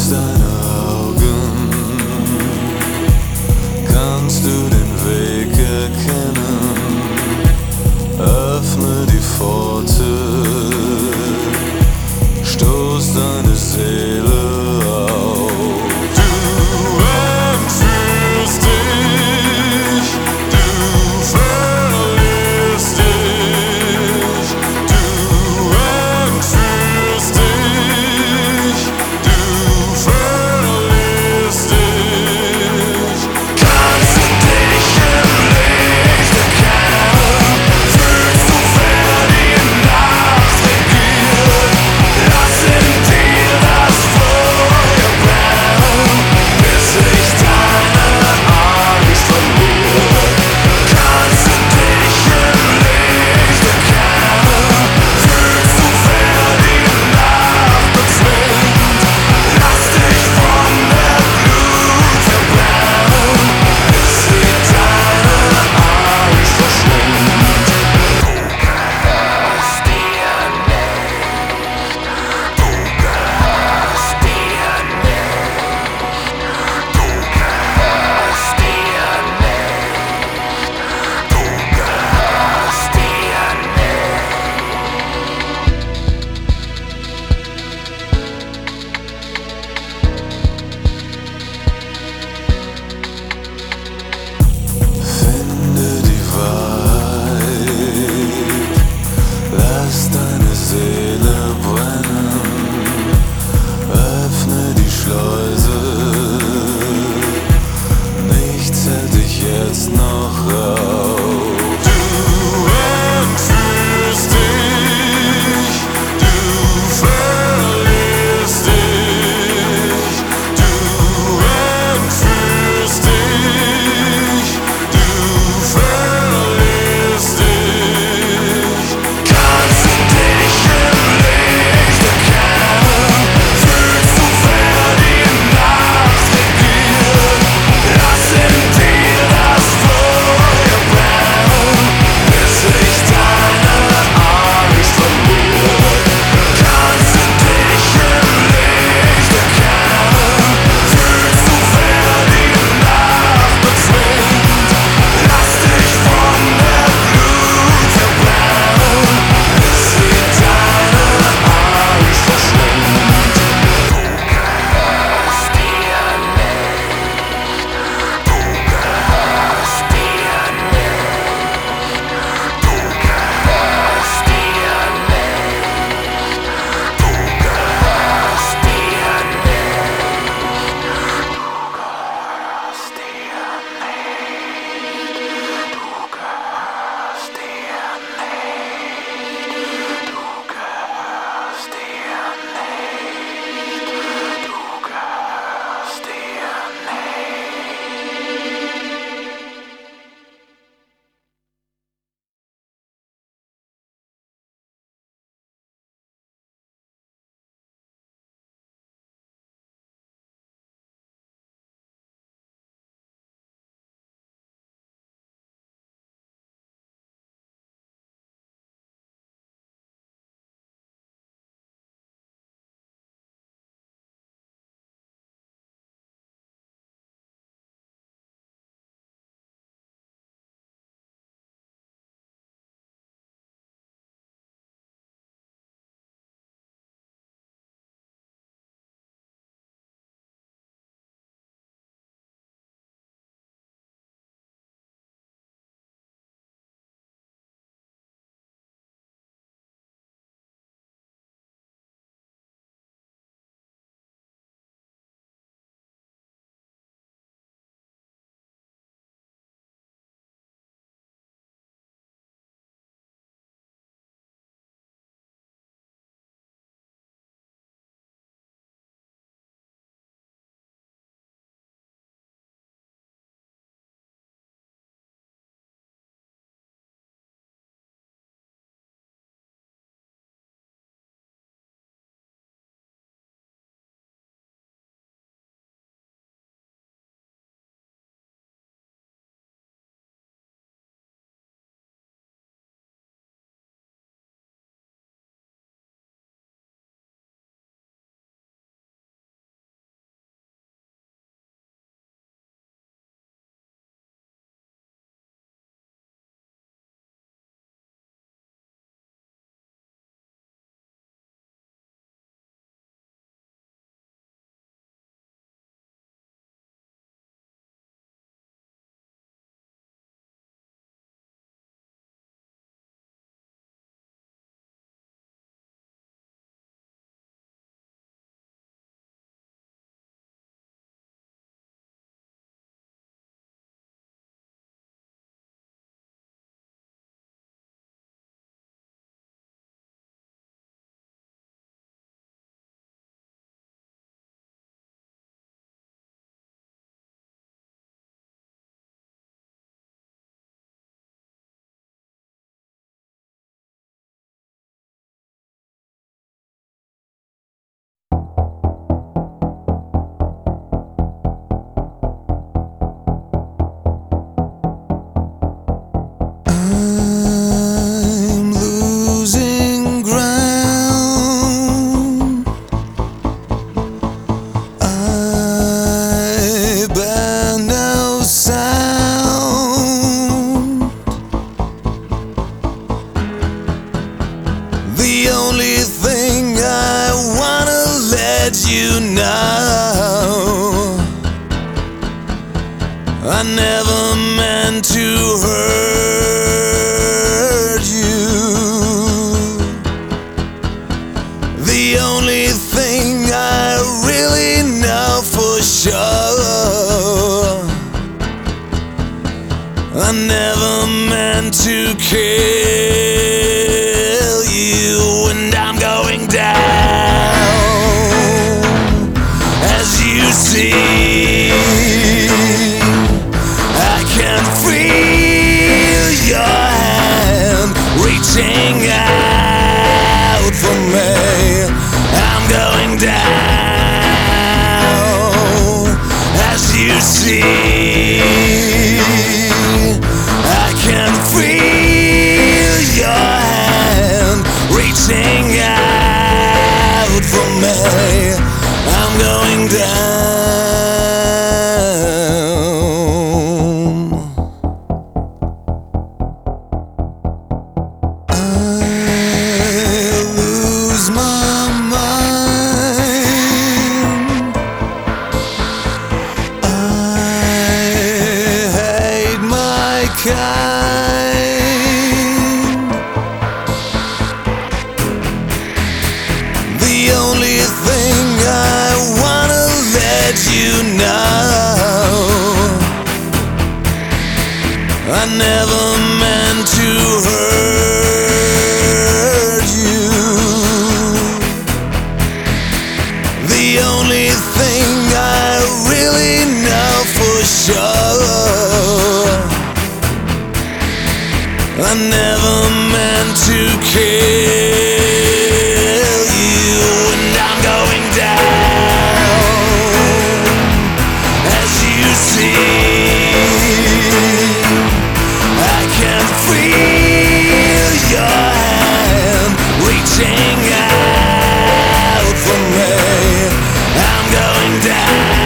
Aus deinen Augen kannst du den Weg erkennen. Öffne die Pforte, stoß deine Seele auf. Du entführst dich, du verlierst dich. Du entführst dich, du verlierst dich. now. I never meant to hurt you. The only thing I really know for sure, I never meant to kill you, and I'm going down. As you see, I can feel your hand reaching out for me. I'm going down. As you see, I can feel your hand reaching out for me. I'm going down. I lose my mind. I hate my kind. The only thing I wanna let you know, I never meant to hurt you. The only thing I really know for sure, I never meant to kill you, and I'm going down. As you see, I can feel your hand reaching out for me. I'm going down.